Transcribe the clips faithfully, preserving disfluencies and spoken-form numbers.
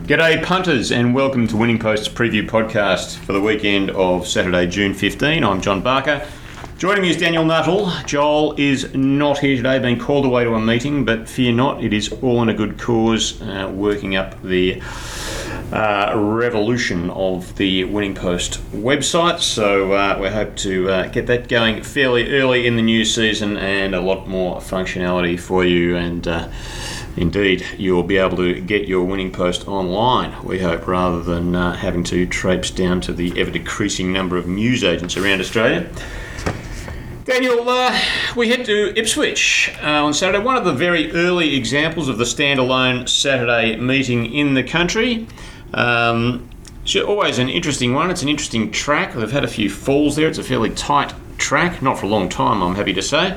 G'day punters and welcome to Winning Post's preview podcast for the weekend of Saturday, June fifteenth. I'm John Barker. Joining me is Daniel Nuttall. Joel is not here today, being called away to a meeting, but fear not, it is all in a good cause, uh, working up the uh, revolution of the Winning Post website. So uh, we hope to uh, get that going fairly early in the new season and a lot more functionality for you. And uh, indeed, you'll be able to get your Winning Post online, we hope, rather than uh, having to traipse down to the ever-decreasing number of newsagents around Australia. Daniel, uh, we head to Ipswich uh, on Saturday, one of the very early examples of the standalone Saturday meeting in the country. Um, it's always an interesting one. It's an interesting track. They've had a few falls there. It's a fairly tight track, not for a long time, I'm happy to say.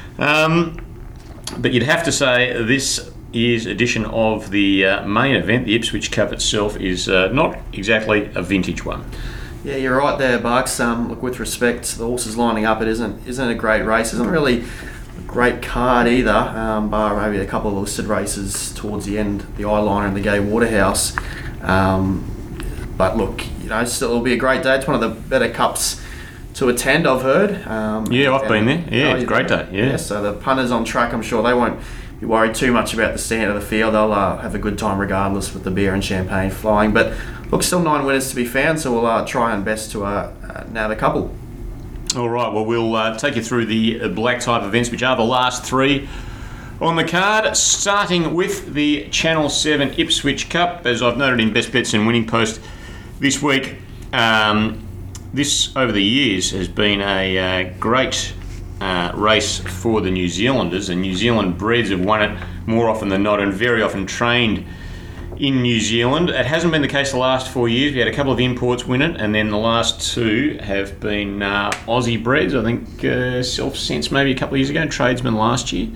Um, but you'd have to say this year's edition of the uh, main event, the Ipswich Cup itself, is uh, not exactly a vintage one. Yeah, you're right there, Bucks. Um, look, with respect, the horses lining up, it isn't isn't a great race. It isn't really a great card either, um, bar maybe a couple of listed races towards the end, the Eyeliner and the Gay Waterhouse. Um, but look, you know, still it'll be a great day. It's one of the better cups to attend, I've heard. Um, yeah, I've been there. Yeah, it's a great day. Yeah. yeah. So the punters on track, I'm sure they won't be worried too much about the stand of the field. They'll uh, have a good time regardless with the beer and champagne flying. But look, still nine winners to be found, so we'll uh, try our best to uh, uh, nab a couple. All right, well, we'll uh, take you through the black type events, which are the last three on the card, starting with the Channel seven Ipswich Cup. As I've noted in Best Bets and Winning Post this week, um, this, over the years, has been a uh, great uh, race for the New Zealanders, and New Zealand breds have won it more often than not and very often trained in New Zealand. It hasn't been the case the last four years. We had a couple of imports win it, and then the last two have been uh, Aussie breds. I think uh, Self Sense maybe a couple of years ago, and Tradesman last year.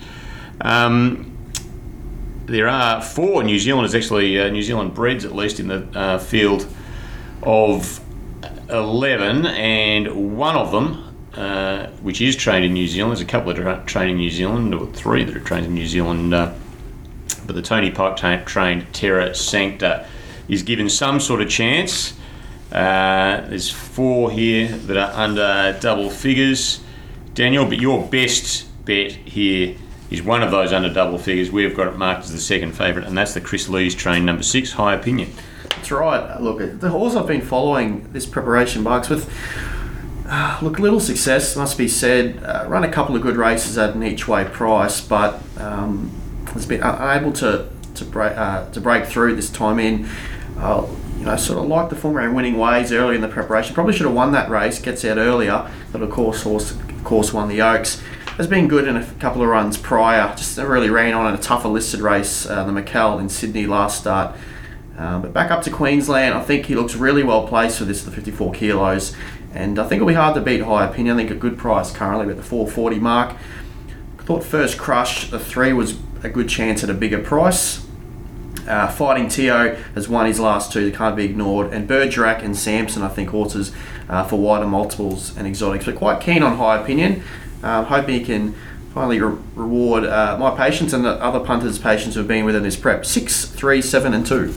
Um, there are four New Zealanders, actually, uh, New Zealand breds at least, in the uh, field of eleven, and one of them, uh, which is trained in New Zealand, there's a couple that are trained in New Zealand, or three that are trained in New Zealand, uh, but the Tony Pike t- trained Terra Sancta is given some sort of chance. Uh, there's four here that are under double figures, Daniel, but your best bet here is one of those under double figures. We've got it marked as the second favourite, and that's the Chris Lees train number six, High Opinion. That's right. Look, the horse I've been following this preparation, Bucks, with uh, look, little success must be said. Uh, run a couple of good races at an each way price, but um, has been unable to to break uh, to break through this time in. Uh, you know, sort of like the form around Winning Ways early in the preparation. Probably should have won that race. Gets out earlier, but of course, horse of course won the Oaks. Has been good in a couple of runs prior. Just never really ran on in a tougher listed race, uh, the McCall in Sydney last start. Um, but back up to Queensland, I think he looks really well placed for this, the fifty-four kilos, and I think it'll be hard to beat High Opinion. I think a good price currently at the four forty mark. I thought First Crush, the three, was a good chance at a bigger price. Uh, Fighting Tio has won his last two, that can't be ignored, and Bergerac and Samson, I think, horses uh, for wider multiples and exotics. But quite keen on High Opinion. Uh, hoping he can finally re- reward uh, my patience and the other punters' patience who have been within this prep. Six, three, seven, and two.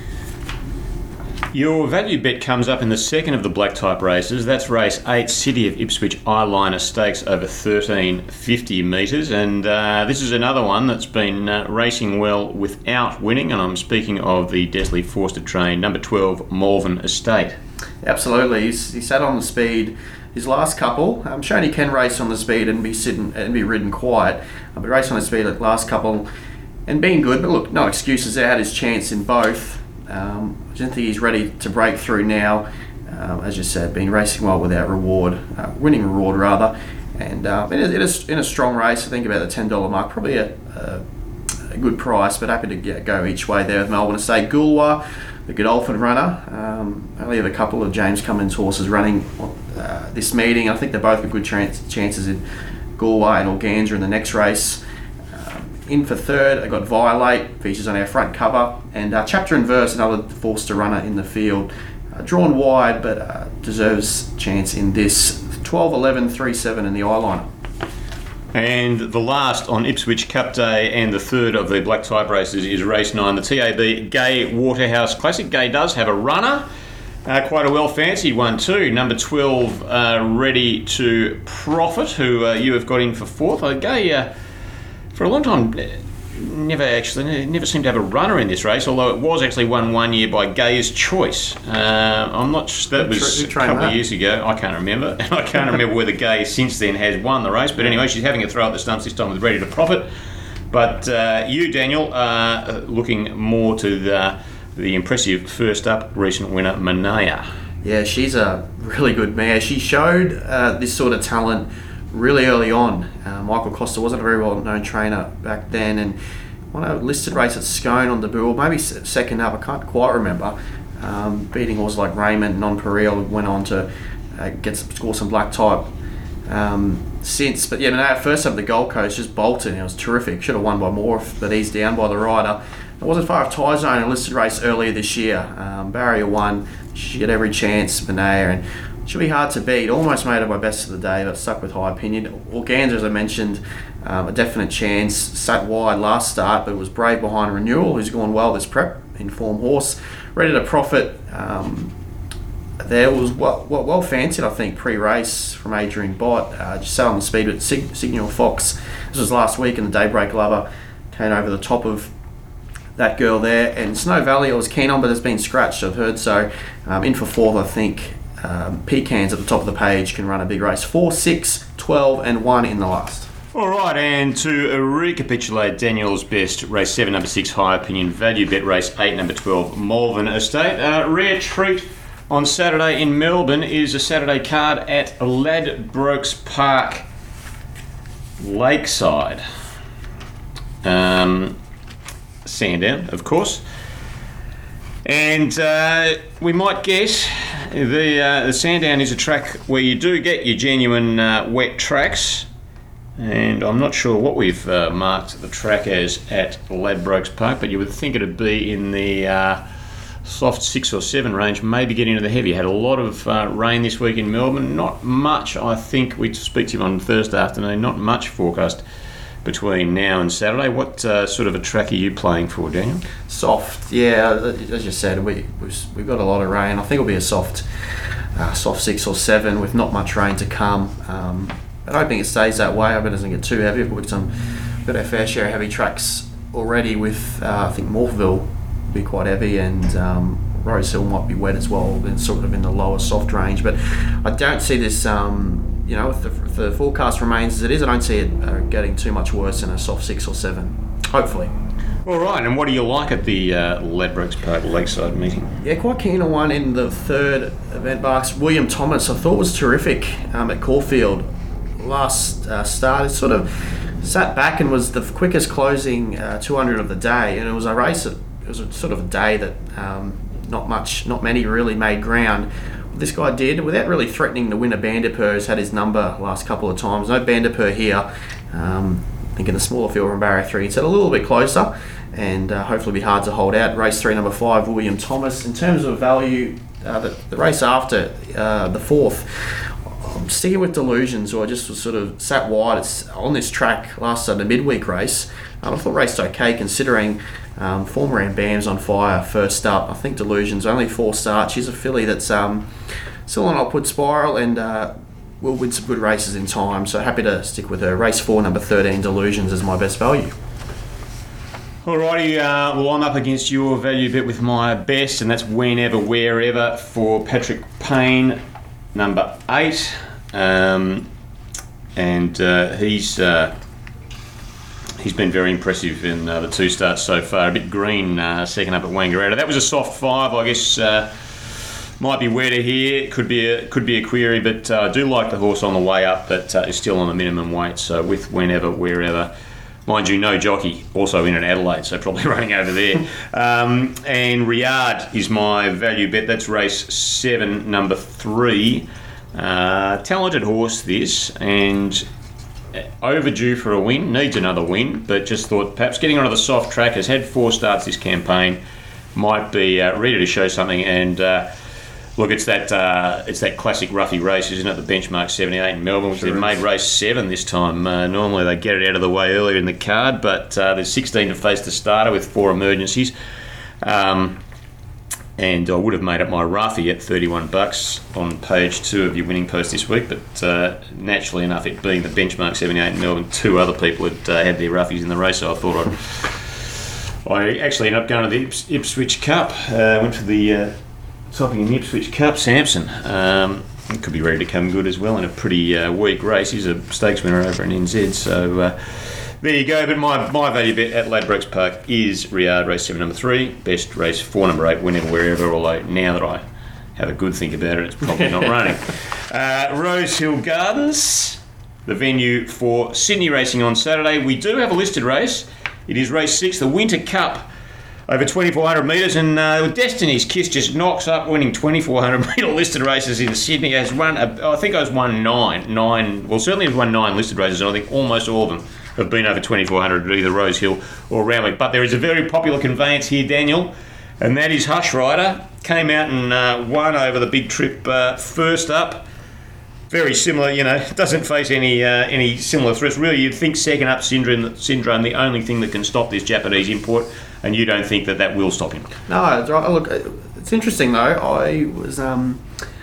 Your value bet comes up in the second of the black type races. That's race eight, City of Ipswich Eyeliner Stakes over thirteen fifty metres, and uh, this is another one that's been uh, racing well without winning, and I'm speaking of the Desley Forster train number twelve Malvern Estate. Absolutely, He's, he sat on the speed his last couple. I'm showing he can race on the speed and be sitting and be ridden quiet, uh, but race on the speed at the last couple and being good. But look, no excuses there. Had his chance in both. Um, I don't think he's ready to break through now. Um, as you said, been racing well without reward, uh, winning reward rather, and uh, it, is, it is in a strong race. I think about the ten dollar mark, probably a, a, a good price, but happy to get, go each way there with Melbourne Estate. Gulwa, the Godolphin runner, um, only have a couple of James Cummins horses running uh, this meeting. I think they're both good chance, chances in Gulwa and Organza in the next race. In for third, I got Violate, features on our front cover, and uh, Chapter and Verse, another Forster runner in the field. Uh, drawn wide, but uh, deserves chance in this. twelve, eleven, three, seven in the Eyeliner. And the last on Ipswich Cup Day and the third of the black type races is race nine, the T A B Gay Waterhouse Classic. Gay does have a runner, uh, quite a well-fancied one too. Number twelve, uh, Ready to Profit, who uh, you have got in for fourth. Uh, Gay, uh, for a long time, never actually never seemed to have a runner in this race, although it was actually won one year by Gay's Choice. Uh, I'm not sure, that was a couple of years ago. I can't remember. And I can't remember whether Gay since then has won the race. But anyway, she's having a throw at the stumps this time with Ready to Profit. But uh, you, Daniel, are looking more to the, the impressive first up recent winner, Manaya. Yeah, she's a really good mare. She showed uh, this sort of talent really early on. Uh, Michael Costa wasn't a very well-known trainer back then, and won a listed race at Scone on debut, or maybe second up, I can't quite remember, um, beating horses like Raymond, Non-Pareil, went on to uh, get some, score some black type um, since. But yeah, no, first up the Gold Coast, just bolted, and it was terrific. Should have won by more, but he's down by the rider. It wasn't far off Tie Zone, a listed race earlier this year. Um, Barrier one, she had every chance, Manaya, and should be hard to beat. Almost made it by best of the day, but stuck with high opinion. Organza, as I mentioned, um, a definite chance. Sat wide last start, but was brave behind Renewal, who's gone well this prep. Informed horse. Ready to Profit. Um, there was well, well, well fancied, I think, pre-race from Adrian Bott. Uh, just sat on the speed with Sig- Signal Fox. This was last week, and the Daybreak Lover came over the top of that girl there. And Snow Valley I was keen on, but it's been scratched, I've heard. So um, in for fourth, I think. Um, Pecans at the top of the page can run a big race. four, six, twelve and one in the last. All right, and to recapitulate Daniel's best, race seven, number six, High Opinion Value Bet, race eight, number twelve, Malvern Estate. Uh, rare treat on Saturday in Melbourne is a Saturday card at Ladbrokes Park, Lakeside. Um, Sandown, of course. And uh, we might guess the uh, the Sandown is a track where you do get your genuine uh, wet tracks, and I'm not sure what we've uh, marked the track as at Ladbrokes Park, but you would think it'd be in the uh, soft six or seven range, maybe get into the heavy. Had a lot of uh, rain this week in Melbourne, not much. I think we speak to you on Thursday afternoon, not much forecast between now and Saturday. What uh, sort of a track are you playing for, Daniel? Soft, yeah. As you said, we we've, we've got a lot of rain. I think it'll be a soft, uh, soft six or seven with not much rain to come. Um, I don't think it stays that way. I bet it doesn't get too heavy. We've got some, got our fair share of heavy tracks already. With uh, I think Morpheville will be quite heavy, and um, Rosehill might be wet as well. It's sort of in the lower soft range, but I don't see this. Um, You know, if the, if the forecast remains as it is, I don't see it uh, getting too much worse than a soft six or seven. Hopefully. All right, and what do you like at the uh, Ladbrokes Park Lakeside meeting? Yeah, quite keen on one in the third event, Barks. William Thomas, I thought was terrific um, at Caulfield last uh, start. It sort of sat back and was the quickest closing uh, two hundred of the day, and it was a race. That, it was a sort of a day that um, not much, not many really made ground. This guy did, without really threatening to win a Bandipur, has had his number last couple of times. No Bandipur here. Um, I think in the smaller field from barrier three, it's a little bit closer, and uh, hopefully be hard to hold out. Race three, number five, William Thomas. In terms of value, uh, the, the race after, uh, the fourth, I'm sticking with Delusions, or I just was sort of sat wide. It's on this track last Sunday, midweek race. Um, I thought raced okay considering um, former Ram Bam's on fire first up. I think Delusions, only four starts. She's a filly that's um, still on upward spiral and uh, will win some good races in time. So happy to stick with her. Race four, number thirteen, Delusions, is my best value. Alrighty, uh, well, I'm up against your value bet with my best, and that's Whenever, Wherever for Patrick Payne, number eight. Um, and uh, he's uh, he's been very impressive in uh, the two starts so far. A bit green uh, second up at Wangaratta. That was a soft five, I guess. Uh, might be wetter here. Could be a could be a query, but uh, I do like the horse on the way up, but uh, is still on the minimum weight. So with Whenever, Wherever. Mind you, no jockey, also in at Adelaide, so probably running over there. Um, and Riyadh is my value bet. That's race seven, number three. Uh, talented horse, this, and overdue for a win. Needs another win, but just thought perhaps getting onto the soft track, has had four starts this campaign, might be uh, ready to show something. And uh, Look, it's that uh, it's that classic roughy race, isn't it? The Benchmark seventy-eight in Melbourne, which Sure they've made is. race seven this time. Uh, normally they get it out of the way earlier in the card, but uh, there's sixteen to face the starter with four emergencies. Um, and I would have made it my roughie at thirty-one bucks on page two of your winning post this week, but uh, naturally enough, it being the Benchmark seventy-eight in Melbourne, two other people had uh, had their roughies in the race, so I thought I'd... I actually ended up going to the Ips- Ipswich Cup. I uh, went to the... Uh, Topping in the Ipswich Cup, Samson. Um, he could be ready to come good as well in a pretty uh, weak race. He's a stakes winner over in N Z, so uh, there you go. But my, my value bet at Ladbrokes Park is Riyadh race seven, number three, best race four, number eight, whenever, wherever. Although now that I have a good think about it, it's probably not running. Uh, Rose Hill Gardens, the venue for Sydney racing on Saturday. We do have a listed race. It is race six, the Winter Cup. Over twenty-four hundred metres, and uh, Destiny's Kiss just knocks up, winning twenty-four hundred metre listed races in Sydney. Has run, a, I think I was won nine, nine. Well, certainly has won nine listed races, and I think almost all of them have been over twenty-four hundred at either Rose Hill or Randwick. But there is a very popular conveyance here, Daniel, and that is Hush Rider. Came out and uh, won over the Big Trip uh, first up. Very similar, you know, doesn't face any uh, any similar threats. Really, you'd think second up syndrome, syndrome, the only thing that can stop this Japanese import. And you don't think that that will stop him? No, it's right. Look, it's interesting though. I was um,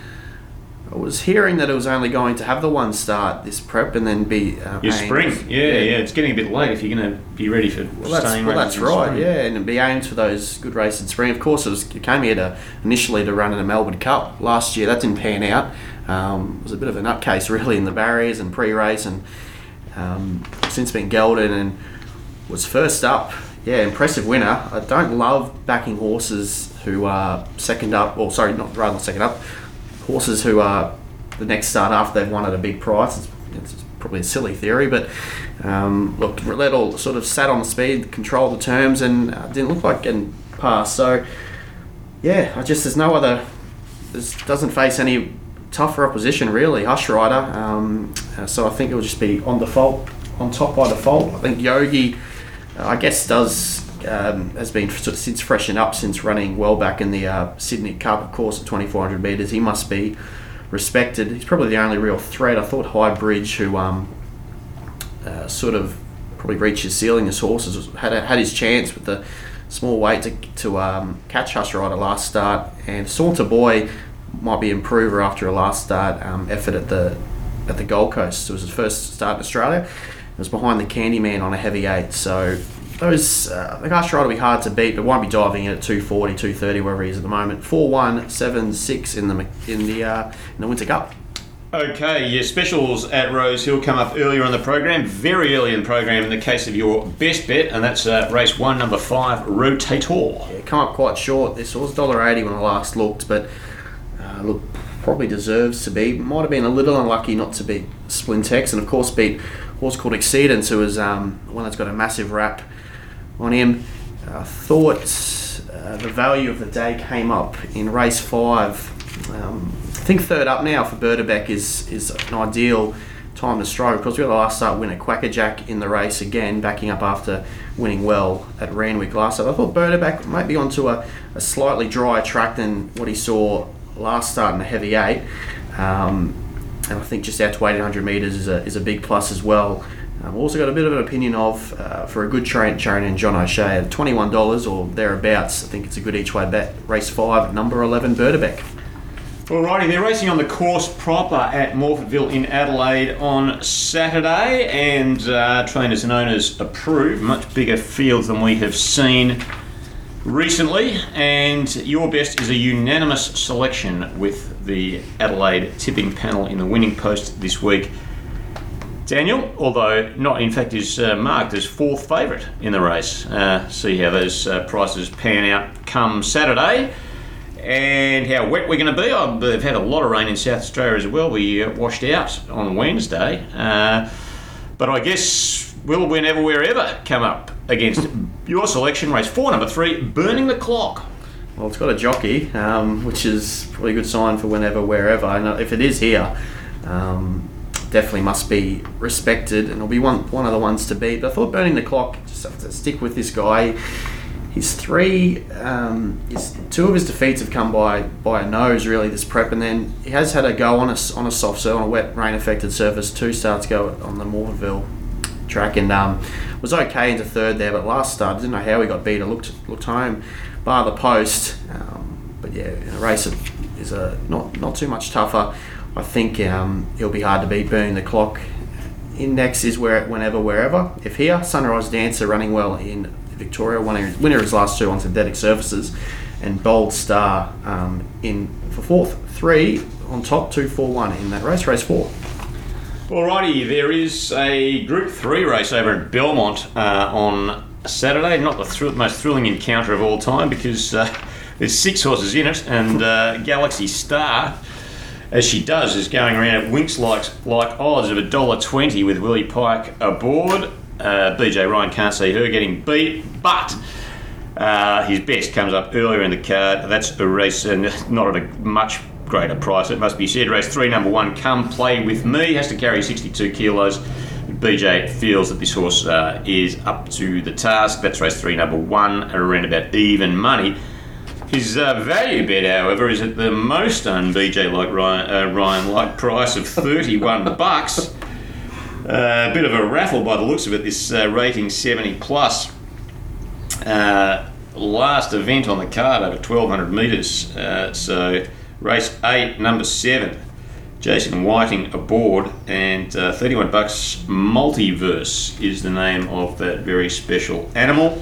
I was hearing that it was only going to have the one start this prep and then be uh, Your aimed- spring, yeah, yeah, yeah. It's getting a bit late if you're going to be ready for Well, that's, staying well, races that's in right, spring. yeah, and be aimed for those good races in spring. Of course, it, was, it came here to initially to run in a Melbourne Cup last year. That didn't pan out. Um, it was a bit of a nutcase really in the barriers and pre-race, and um, since been gelded and was first up. Yeah, impressive winner. I don't love backing horses who are second up, or sorry, not rather than second up, horses who are the next start after they've won at a big price. It's, it's probably a silly theory, but um, look, Lettle sort of sat on the speed, controlled the terms, and uh, didn't look like getting past. So, yeah, I just there's no other. This doesn't face any tougher opposition really. Hush Rider. Um, uh, so I think it'll just be on default, on top by default. I think Yogi. I guess does um, has been sort of since freshened up since running well back in the uh, Sydney Cup, of course, at twenty-four hundred metres. He must be respected. He's probably the only real threat. I thought High Bridge, who um, uh, sort of probably reached his ceiling as horses, had had his chance with the small weight to to um, catch Hush Rider last start, and Saunter Boy might be improver after a last start um, effort at the at the Gold Coast. It was his first start in Australia. It was behind the Candyman on a heavy eight, so those uh, the Hush Rider will be hard to beat, but won't be diving in at two forty, two thirty, wherever he is at the moment. four one, seven six in the in the uh, in the Winter Cup. Okay, your specials at Rose Hill come up earlier in the program, very early in the program in the case of your best bet, and that's uh, race one, number five, Rotator. Yeah, come up quite short. This was one dollar eighty when I last looked, but uh, look, probably deserves to be. Might have been a little unlucky not to beat Splintex, and of course beat a horse called Exceedance, who is um, one that's got a massive rap on him. I uh, thought uh, the value of the day came up in race five. Um, I think third up now for Berdebeck is is an ideal time to strike, because we got the last start winner Quackerjack in the race again, backing up after winning well at Randwick last start. I thought Berdebeck might be onto a, a slightly drier track than what he saw last start in the heavy eight. Um, And I think just out to eighteen hundred metres is a, is a big plus as well. I've also got a bit of an opinion of, uh, for a good train, trainer, John O'Shea, at twenty-one dollars or thereabouts. I think it's a good each way bet. Race five, number eleven, Berdebeck. Alrighty, they're racing on the course proper at Morfettville in Adelaide on Saturday, and uh, trainers and owners approve. Much bigger fields than we have seen recently, and your best is a unanimous selection with the Adelaide tipping panel in the winning post this week. Daniel, although not in fact is uh, marked as fourth favourite in the race. Uh, see how those uh, prices pan out come Saturday, and how wet we're going to be. I've had a lot of rain in South Australia as well. We uh, washed out on Wednesday, uh, but I guess will whenever wherever come up against your selection, race four, number three, Burning the Clock. Well, it's got a jockey, um, which is probably a good sign for whenever, wherever. And if it is here, um, definitely must be respected, and it'll be one one of the ones to beat. But I thought Burning the Clock, just have to stick with this guy. his three, um, his two of his defeats have come by by a nose really this prep, and then he has had a go on a on a soft surface, on a wet rain affected surface. Two starts go on the Morphettville track, and um, was okay into third there, but last start didn't know how he got beat. I looked looked home, bar the post, um, but yeah, a race is a not not too much tougher. I think um, he'll be hard to beat. Burning the Clock index is where whenever wherever. If here, Sunrise Dancer running well in Victoria, winner, winner his last two on synthetic surfaces, and Bold Star um, in for fourth, three on top, two, four, one in that race, race four. Alrighty, there is a Group three race over at Belmont uh, on Saturday. Not the thr- most thrilling encounter of all time, because uh, there's six horses in it, and uh, Galaxy Star, as she does, is going around at winks like, like odds of one dollar twenty with Willie Pike aboard. Uh, B J Ryan can't see her getting beat, but uh, his best comes up earlier in the card. That's a race, and not at a much greater price, it must be said. Race three, number one, Come Play With Me, has to carry sixty-two kilos. B J feels that this horse uh, is up to the task. That's race three, number one, around about even money. His uh, value bet, however, is at the most un B J like Ryan, uh, Ryan like price of thirty-one bucks. Uh, a bit of a raffle by the looks of it, this uh, rating seventy plus. Uh, last event on the card over twelve hundred metres. Uh, so race eight, number seven, Jason Whiting aboard, and uh, thirty-one bucks. Multiverse is the name of that very special animal.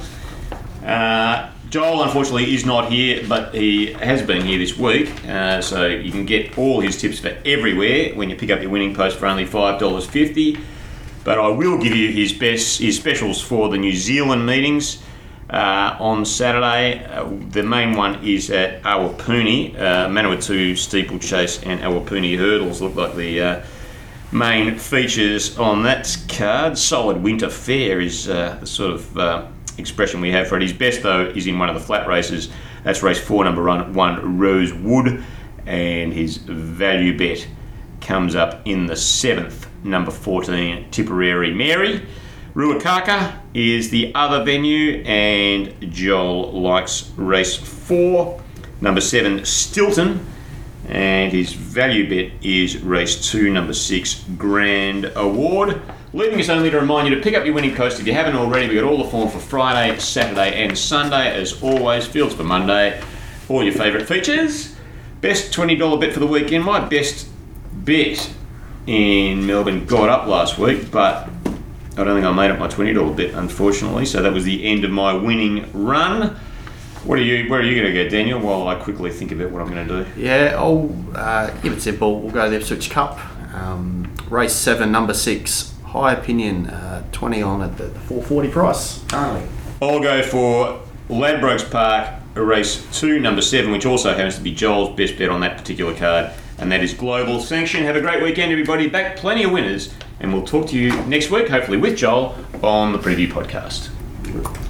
Uh, Joel, unfortunately, is not here, but he has been here this week, uh, so you can get all his tips for everywhere when you pick up your winning post for only five dollars fifty. But I will give you his best, his specials for the New Zealand meetings uh, on Saturday. Uh, the main one is at Awapuni. Uh, Manawatu Steeplechase and Awapuni Hurdles look like the uh, main features on that card. Solid Winter Fair is uh, the sort of uh, expression we have for it. His best, though, is in one of the flat races. That's race four, number one, Rosewood, and his value bet comes up in the seventh, number fourteen, Tipperary Mary. Ruakaka is the other venue, and Joel likes race four, number seven, Stilton, and his value bet is race two, number six, Grand Award. Leaving us only to remind you to pick up your winning post if you haven't already. We've got all the form for Friday, Saturday and Sunday. As always, fields for Monday, all your favourite features. Best twenty dollars bet for the weekend. My best bet in Melbourne got up last week, but I don't think I made up my twenty dollars bet, unfortunately. So that was the end of my winning run. What are you? Where are you going to go, Daniel, while I quickly think about what I'm going to do? Yeah, I'll uh, keep it simple. We'll go to the Ipswich Cup. Um, race seven, number six, High Opinion, uh, twenty on at the four forty price currently. I'll go for Ladbrokes Park, race two, number seven, which also happens to be Joel's best bet on that particular card, and that is Global Sanction. Have a great weekend, everybody. Back plenty of winners, and we'll talk to you next week, hopefully with Joel, on the Preview Podcast.